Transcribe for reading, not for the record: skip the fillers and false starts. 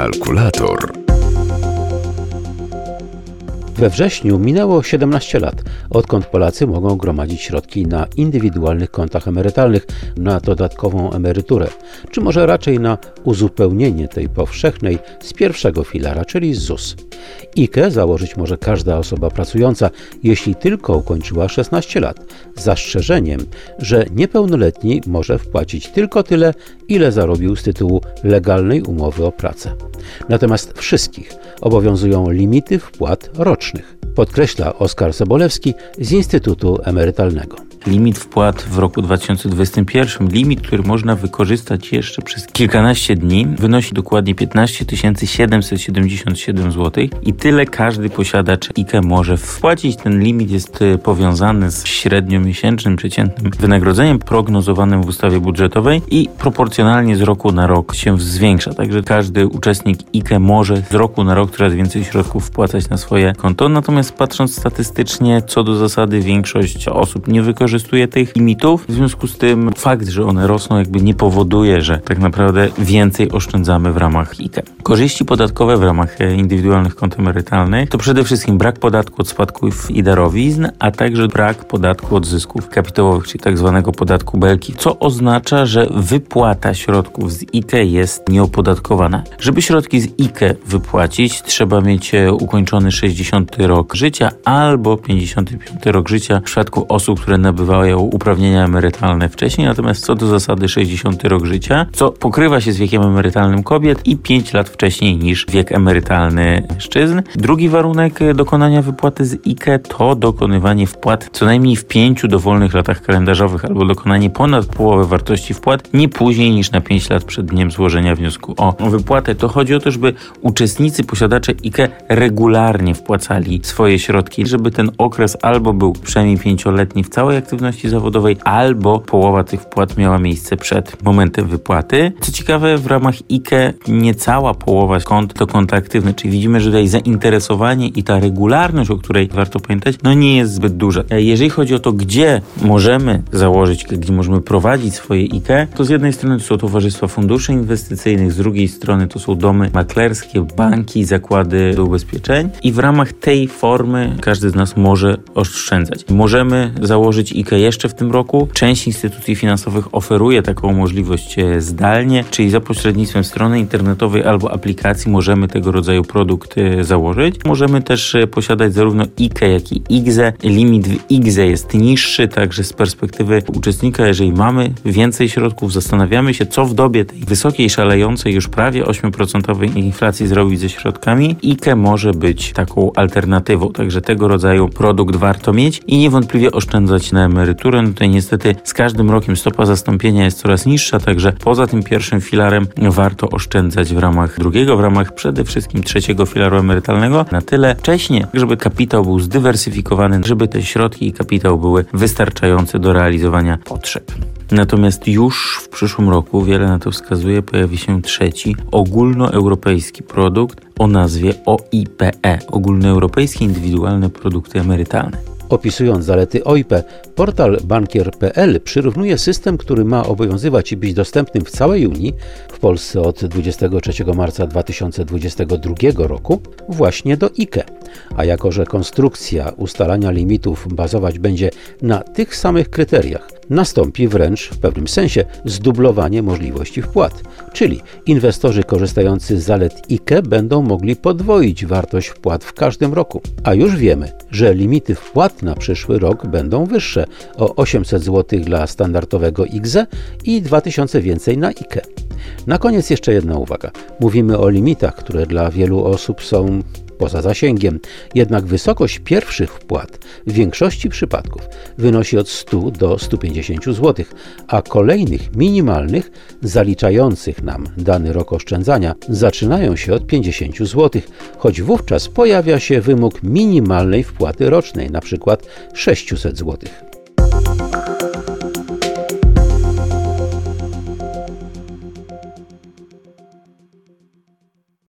Kalkulator. We wrześniu minęło 17 lat, odkąd Polacy mogą gromadzić środki na indywidualnych kontach emerytalnych na dodatkową emeryturę, czy może raczej na uzupełnienie tej powszechnej z pierwszego filara, czyli z ZUS. IKE założyć może każda osoba pracująca, jeśli tylko ukończyła 16 lat, z zastrzeżeniem, że niepełnoletni może wpłacić tylko tyle, ile zarobił z tytułu legalnej umowy o pracę. Natomiast wszystkich obowiązują limity wpłat rocznych, podkreśla Oskar Sobolewski z Instytutu Emerytalnego. Limit wpłat w roku 2021, limit, który można wykorzystać jeszcze przez kilkanaście dni, wynosi dokładnie 15 777 zł i tyle każdy posiadacz IKE może wpłacić. Ten limit jest powiązany z średniomiesięcznym przeciętnym wynagrodzeniem prognozowanym w ustawie budżetowej i proporcjonalnie z roku na rok się zwiększa. Także każdy uczestnik IKE może z roku na rok coraz więcej środków wpłacać na swoje konto. Natomiast patrząc statystycznie, co do zasady większość osób nie wykorzystuje tych limitów. W związku z tym fakt, że one rosną, nie powoduje, że tak naprawdę więcej oszczędzamy w ramach IKE. Korzyści podatkowe w ramach indywidualnych kont emerytalnych to przede wszystkim brak podatku od spadków i darowizn, a także brak podatku od zysków kapitałowych, czyli tak zwanego podatku belki, co oznacza, że wypłata środków z IKE jest nieopodatkowana. Żeby środki z IKE wypłacić, trzeba mieć ukończony 60 rok życia albo 55 rok życia w przypadku osób, które nabywają uprawnienia emerytalne wcześniej, natomiast co do zasady 60 rok życia, co pokrywa się z wiekiem emerytalnym kobiet i 5 lat wcześniej niż wiek emerytalny mężczyzn. Drugi warunek dokonania wypłaty z IKE to dokonywanie wpłat co najmniej w 5 dowolnych latach kalendarzowych albo dokonanie ponad połowy wartości wpłat nie później niż na 5 lat przed dniem złożenia wniosku o wypłatę. To chodzi o to, żeby uczestnicy, posiadacze IKE regularnie wpłacali swoje środki, żeby ten okres albo był przynajmniej 5-letni w całej aktywności zawodowej, albo połowa tych wpłat miała miejsce przed momentem wypłaty. Co ciekawe, w ramach IKE niecała połowa kont to konta aktywne, czyli widzimy, że tutaj zainteresowanie i ta regularność, o której warto pamiętać, nie jest zbyt duża. Jeżeli chodzi o to, gdzie możemy założyć, gdzie możemy prowadzić swoje IKE, to z jednej strony to są towarzystwa funduszy inwestycyjnych, z drugiej strony to są domy maklerskie, banki, zakłady do ubezpieczeń i w ramach tej formy każdy z nas może oszczędzać. Możemy założyć IKE jeszcze w tym roku. Część instytucji finansowych oferuje taką możliwość zdalnie, czyli za pośrednictwem strony internetowej albo aplikacji możemy tego rodzaju produkt założyć. Możemy też posiadać zarówno IKE, jak i IKZE. Limit w IKZE jest niższy, także z perspektywy uczestnika, jeżeli mamy więcej środków, zastanawiamy się, co w dobie tej wysokiej, szalejącej już prawie 8% inflacji zrobić ze środkami. IKE może być taką alternatywą, także tego rodzaju produkt warto mieć i niewątpliwie oszczędzać na emeryturę. Tutaj niestety z każdym rokiem stopa zastąpienia jest coraz niższa, także poza tym pierwszym filarem warto oszczędzać w ramach drugiego, w ramach przede wszystkim trzeciego filaru emerytalnego na tyle wcześnie, żeby kapitał był zdywersyfikowany, żeby te środki i kapitał były wystarczające do realizowania potrzeb. Natomiast już w przyszłym roku, wiele na to wskazuje, pojawi się trzeci ogólnoeuropejski produkt o nazwie OIPE, Ogólnoeuropejskie Indywidualne Produkty Emerytalne. Opisując zalety OIP, portal bankier.pl przyrównuje system, który ma obowiązywać i być dostępny w całej Unii, w Polsce od 23 marca 2022 roku, właśnie do IKE. A jako że konstrukcja ustalania limitów bazować będzie na tych samych kryteriach, nastąpi wręcz w pewnym sensie zdublowanie możliwości wpłat, czyli inwestorzy korzystający z zalet IKE będą mogli podwoić wartość wpłat w każdym roku. A już wiemy, że limity wpłat na przyszły rok będą wyższe o 800 zł dla standardowego IKZE i 2000 więcej na IKE. Na koniec jeszcze jedna uwaga. Mówimy o limitach, które dla wielu osób są poza zasięgiem. Jednak wysokość pierwszych wpłat w większości przypadków wynosi od 100 do 150 zł, a kolejnych minimalnych, zaliczających nam dany rok oszczędzania, zaczynają się od 50 zł, choć wówczas pojawia się wymóg minimalnej wpłaty rocznej, np. 600 zł.